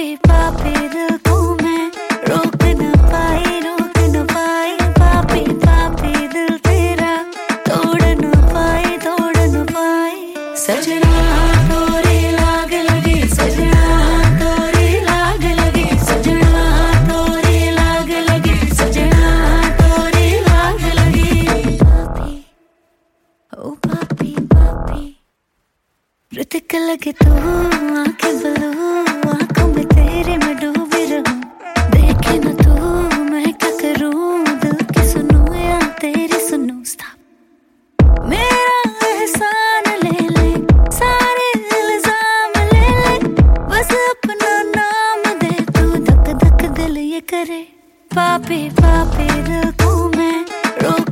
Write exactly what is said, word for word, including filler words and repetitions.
पापी पापी दिल को मैं रोक न पाई रोक न पाई पापी पापी दिल तेरा तोड़ न पाई तोड़ न पाई सजना तोरे लाग लगी सजना तोरे लाग लगी सजना तोरे लाग लगी सजना तोरे लाग लगी पापी ओ पापी पापी ऋतिक लगे तू आंखें बलू आंखों में तेरे मैं डूबी रहूं देखे न तू मैं क्या करूं दिल की सुनूं या तेरी सुनूं Stop मेरा एहसान ले ले सारे इल्जाम ले ले बस अपना नाम दे तू धक धक दिल ये करे पापी पापी दिल को मैं रोक